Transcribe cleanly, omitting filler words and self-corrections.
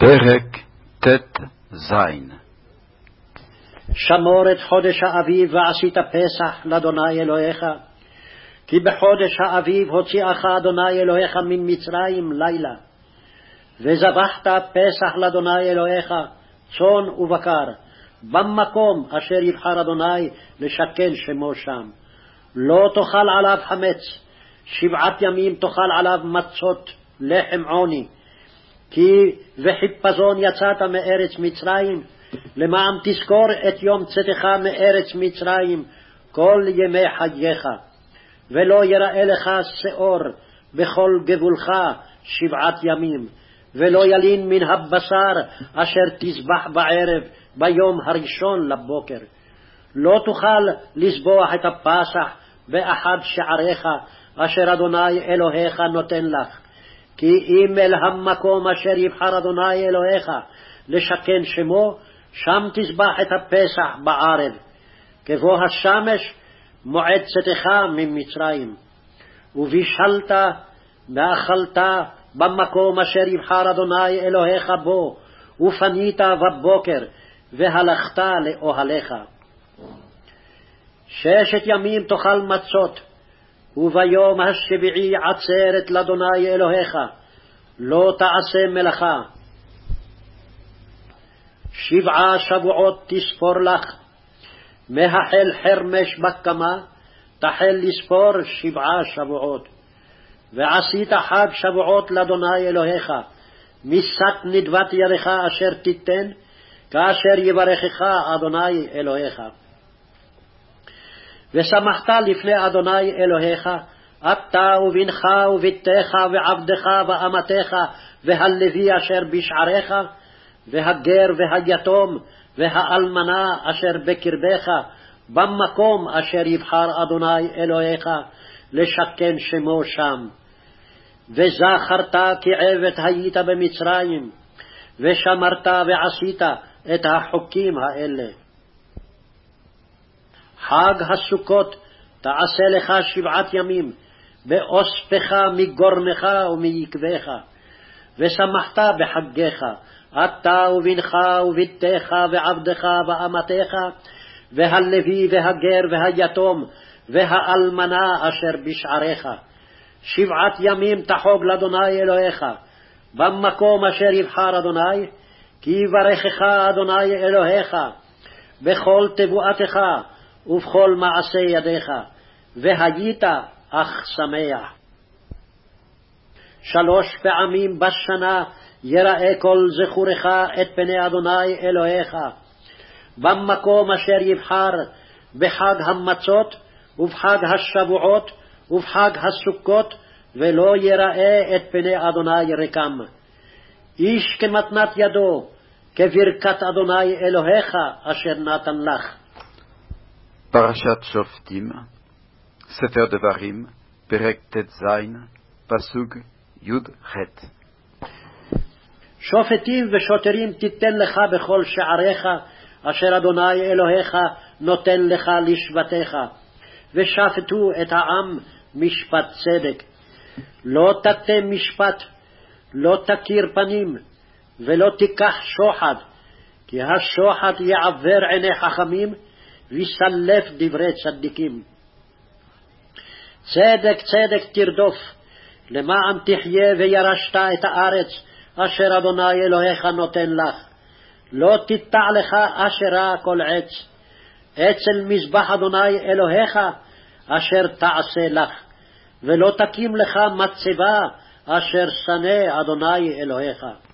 פרק ט"ז. שמור את חודש האביב ועשית פסח לאדוני אלוהיך, כי בחודש האביב הוציאך אדוני אלוהיך ממצרים לילה. וזבחת פסח לאדוני אלוהיך צאן ובקר, במקום אשר יבחר אדוני לשכן שמו שם. לא תאכל עליו חמץ, 7 ימים תאכל עליו מצות לחם עוני, כי וחיפזון יצאת מארץ מצרים, למען תזכור את יום צאתך מארץ מצרים כל ימי חייך. ולא יראה לך שאור בכל גבולך 7 ימים, ולא ילין מן הבשר אשר תזבח בערב ביום הראשון לבוקר. לא תוכל לסבוח את הפסח באחד שעריך אשר אדוני אלוהיך נותן לך, כי אם אל המקום אשר יבחר אדוני אלוהיך לשכן שמו, שם תזבח את הפסח בערב, כבוא השמש מועד צאתך ממצרים. ובישלת ואכלת במקום אשר יבחר אדוני אלוהיך בו, ופנית בבוקר והלכת לאוהליך. 6 ימים תאכל מצות, וביום השביעי עצרת לאדוני אלוהיך, לא תעשה מלאכה. 7 שבועות תספור לך, מהחל חרמש בקמה תחל לספור 7 שבועות. ועשית חג שבועות לאדוני אלוהיך, משק נדבת ידך אשר תיתן, כאשר יברכך אדוני אלוהיך. ושמחת לפני אדוני אלוהיך, אתה ובנך ובתך ועבדך ואמתך והלוי אשר בשעריך, והגר והיתום והאלמנה אשר בקרבך, במקום אשר יבחר אדוני אלוהיך לשכן שמו שם. וזכרת כי עבד היית במצרים, ושמרת ועשית את החוקים האלה. חג הסוכות תעשה לך 7 ימים, באוספך מגורנך ומיקבך. ושמחת בחגיך, אתה ובנך ובתך ועבדך ואמתך, והלוי והגר והיתום והאלמנה אשר בשעריך. 7 ימים תחוג לאדוני אלוהיך, במקום אשר יבחר אדוני, כי יברכך אדוני אלוהיך בכל תבואתך ובכל מעשה ידיך, והיית אך שמח. 3 פעמים בשנה יראה כל זכורך את פני אדוני אלוהיך, במקום אשר יבחר, בחג המצות ובחג השבועות ובחג הסוכות, ולא יראה את פני אדוני רקם. איש כמתנת ידו, כברכת אדוני אלוהיך אשר נתן לך. פרשת שופטים, ספר דברים, פרק ט"ז, פסוק י"ח. שופטים ושוטרים תיתן לך בכל שעריך, אשר אדוני אלוהיך נותן לך לשבטיך, ושפטו את העם משפט צדק. לא תטה משפט, לא תכיר פנים, ולא תיקח שוחד, כי השוחד יעוור עיני חכמים, ויסלף דברי צדיקים. צדק צדק תרדוף, למען תחיה וירשת את הארץ אשר אדוני אלוהיך נותן לך. לא תיטע לך אשרה כל עץ, אצל מזבח אדוני אלוהיך אשר תעשה לך, ולא תקים לך מצבה אשר שנא אדוני אלוהיך.